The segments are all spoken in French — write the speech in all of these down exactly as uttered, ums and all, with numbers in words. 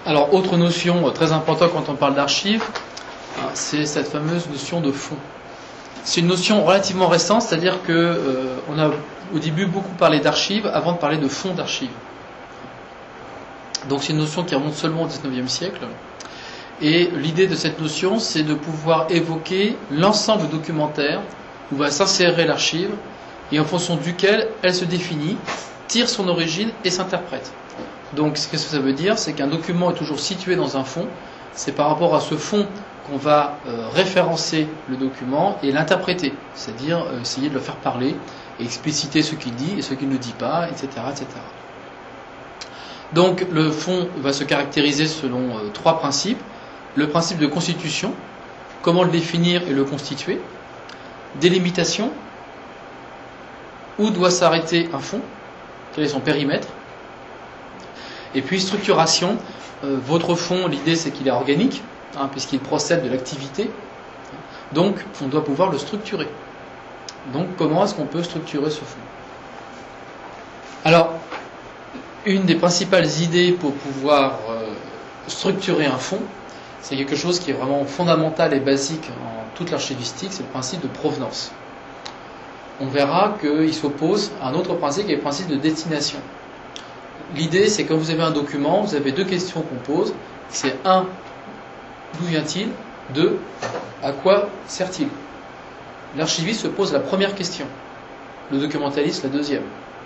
Alors, autre notion très importante quand on parle d'archives, c'est cette fameuse notion de fond. C'est une notion relativement récente, c'est-à-dire que euh, on a au début beaucoup parlé d'archives avant de parler de fond d'archives. Donc c'est une notion qui remonte seulement au dix-neuvième siècle. Et l'idée de cette notion, c'est de pouvoir évoquer l'ensemble documentaire où va s'insérer l'archive et en fonction duquel elle se définit, tire son origine et s'interprète. Donc ce que ça veut dire, c'est qu'un document est toujours situé dans un fond. C'est par rapport à ce fond qu'on va euh, référencer le document et l'interpréter, c'est-à-dire euh, essayer de le faire parler et expliciter ce qu'il dit et ce qu'il ne dit pas, et cetera, et cetera. Donc le fond va se caractériser selon euh, trois principes. Le principe de constitution, comment le définir et le constituer. Délimitation, où doit s'arrêter un fond, quel est son périmètre. Et puis structuration, euh, votre fond, l'idée c'est qu'il est organique, hein, puisqu'il procède de l'activité, donc on doit pouvoir le structurer. Donc comment est-ce qu'on peut structurer ce fond? Alors, une des principales idées pour pouvoir euh, structurer un fond, c'est quelque chose qui est vraiment fondamental et basique en toute l'archivistique, c'est le principe de provenance. On verra qu'il s'oppose à un autre principe qui est le principe de destination. L'idée, c'est que quand vous avez un document, vous avez deux questions qu'on pose. C'est un, d'où vient-il? Deux, à quoi sert-il? L'archiviste se pose la première question, le documentaliste la deuxième.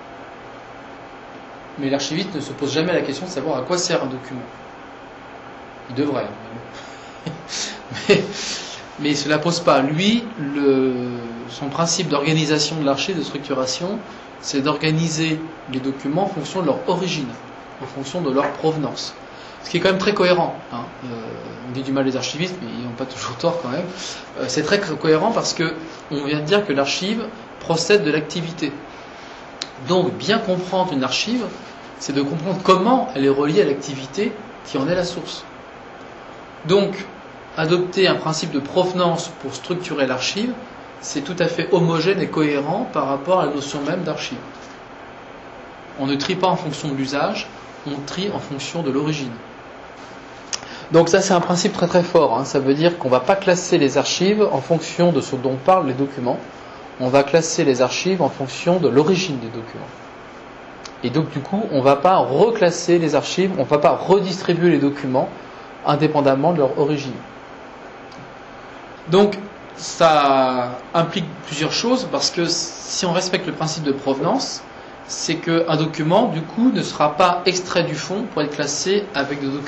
Mais l'archiviste ne se pose jamais la question de savoir à quoi sert un document. Il devrait. mais, mais il ne se la pose pas. Lui, le, son principe d'organisation de l'archive, de structuration, c'est d'organiser les documents en fonction de leur origine, en fonction de leur provenance. Ce qui est quand même très cohérent. Hein. Euh, on dit du mal des archivistes, mais ils n'ont pas toujours tort quand même. Euh, c'est très cohérent parce que on vient de dire que l'archive procède de l'activité. Donc, bien comprendre une archive, c'est de comprendre comment elle est reliée à l'activité qui en est la source. Donc, adopter un principe de provenance pour structurer l'archive, c'est tout à fait homogène et cohérent par rapport à la notion même d'archive. On ne trie pas en fonction de l'usage, on trie en fonction de l'origine. Donc ça, c'est un principe très très fort. Hein. Ça veut dire qu'on ne va pas classer les archives en fonction de ce dont parlent les documents. On va classer les archives en fonction de l'origine des documents. Et donc du coup, on ne va pas reclasser les archives, on ne va pas redistribuer les documents indépendamment de leur origine. Donc, ça implique plusieurs choses, parce que si on respecte le principe de provenance, c'est qu'un document, du coup, ne sera pas extrait du fond pour être classé avec des documents